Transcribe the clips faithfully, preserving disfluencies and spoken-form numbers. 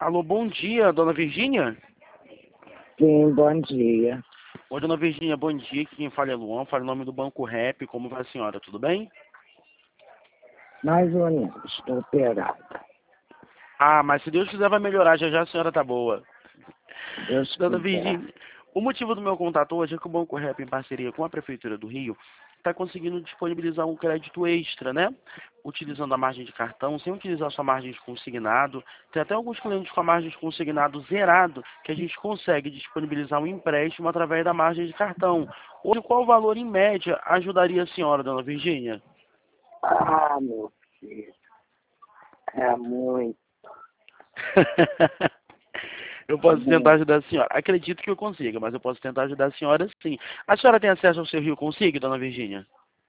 Alô, bom dia, dona Virgínia? Sim, bom dia. Oi, dona Virgínia, bom dia. Aqui quem fala é Luan, fala em nome do Banco Rap. Como vai a senhora? Tudo bem? Mais ou menos, estou operada. Ah, mas se Deus quiser vai melhorar, já já a senhora tá boa. Deus Dona quiser. Virgínia, o motivo do meu contato hoje é que o Banco Rap, em parceria com a Prefeitura do Rio, está conseguindo disponibilizar um crédito extra, né? Utilizando a margem de cartão, sem utilizar sua margem de consignado. Tem até alguns clientes com a margem de consignado zerado, que a gente consegue disponibilizar um empréstimo através da margem de cartão. Hoje, qual valor, em média, ajudaria a senhora, dona Virgínia? Ah, meu filho, é muito. Eu posso tentar muito. ajudar a senhora. Acredito que eu consiga, mas eu posso tentar ajudar a senhora sim. A senhora tem acesso ao seu Rio Consigo, dona Virgínia?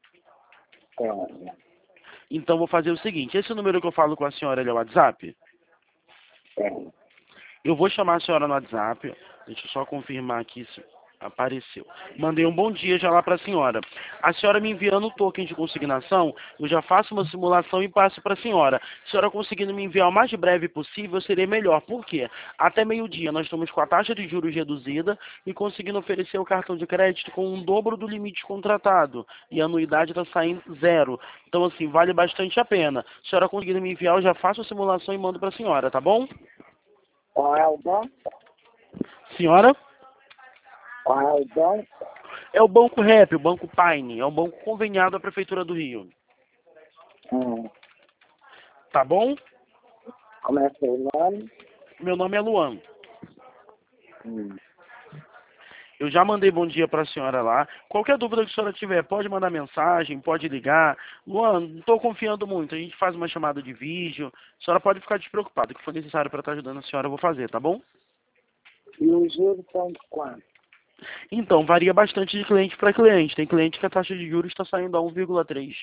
É, Então vou fazer o seguinte, esse número que eu falo com a senhora, ele é o WhatsApp? é. Eu vou chamar a senhora no WhatsApp, deixa eu só confirmar aqui se apareceu. Mandei um bom dia já lá para a senhora. A senhora me enviando o token de consignação, eu já faço uma simulação e passo para a senhora. A senhora conseguindo me enviar o mais breve possível, seria melhor. Por quê? Até meio-dia nós estamos com a taxa de juros reduzida e conseguindo oferecer o cartão de crédito com um dobro do limite contratado. E a anuidade está saindo zero. Então, assim, vale bastante a pena. A senhora conseguindo me enviar, eu já faço a simulação e mando para a senhora, tá bom? Qual é o banco? Senhora? Qual é o banco? É o Banco Rap, o Banco Paine, é um banco conveniado à Prefeitura do Rio. Hum. Tá bom? Como é seu nome? Meu nome é Luan. Hum. Eu já mandei bom dia para a senhora lá. Qualquer dúvida que a senhora tiver, pode mandar mensagem, pode ligar. Luan, não estou confiando muito. A gente faz uma chamada de vídeo. A senhora pode ficar despreocupada. O que for necessário para estar ajudando a senhora, eu vou fazer, tá bom? E os juros são de quanto? Então, varia bastante de cliente para cliente. Tem cliente que a taxa de juros está saindo a um vírgula três.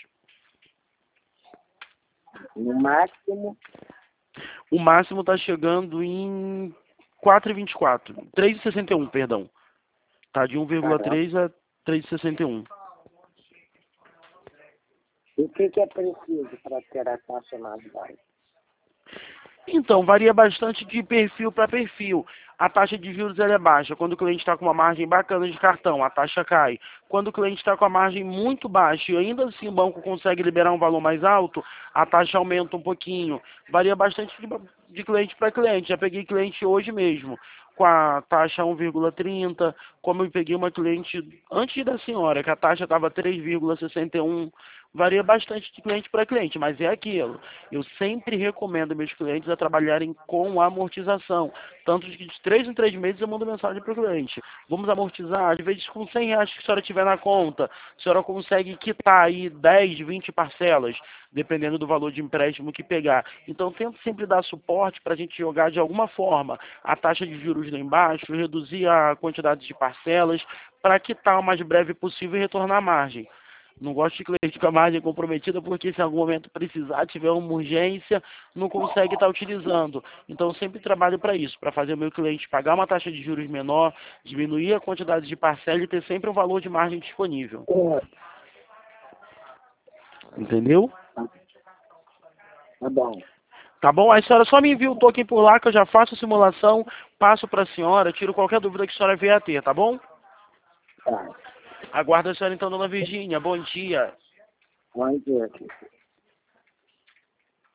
No máximo, O máximo está chegando em quatro vírgula vinte e quatro. três vírgula sessenta e um, perdão. Tá de caramba. um vírgula três a três vírgula sessenta e um. E o que, que é preciso para ter a taxa mais baixa? Então, varia bastante de perfil para perfil. A taxa de juros ela é baixa. Quando o cliente está com uma margem bacana de cartão, a taxa cai. Quando o cliente está com a margem muito baixa e ainda assim o banco consegue liberar um valor mais alto, a taxa aumenta um pouquinho. Varia bastante de, de cliente para cliente. Já peguei cliente hoje mesmo com a taxa um vírgula trinta, como eu peguei uma cliente antes da senhora, que a taxa estava três vírgula sessenta e um. Varia bastante de cliente para cliente, mas é aquilo. Eu sempre recomendo meus clientes a trabalharem com amortização. Tanto de que de três em três meses eu mando mensagem para o cliente. Vamos amortizar, às vezes com cem reais que a senhora tiver na conta, a senhora consegue quitar aí dez, vinte parcelas, dependendo do valor de empréstimo que pegar. Então tento sempre dar suporte para a gente jogar de alguma forma a taxa de juros lá embaixo, reduzir a quantidade de parcelas, para quitar o mais breve possível e retornar a margem. Não gosto de cliente com a margem comprometida porque se em algum momento precisar, tiver uma urgência, não consegue estar utilizando. Então eu sempre trabalho para isso, para fazer o meu cliente pagar uma taxa de juros menor, diminuir a quantidade de parcela e ter sempre um valor de margem disponível. É, Entendeu? tá bom. Tá bom? Aí a senhora só me envia o token por lá que eu já faço a simulação, passo para a senhora, tiro qualquer dúvida que a senhora vier a ter, tá bom? Tá. Aguardo a senhora então, dona Virgínia. Bom dia. Bom dia.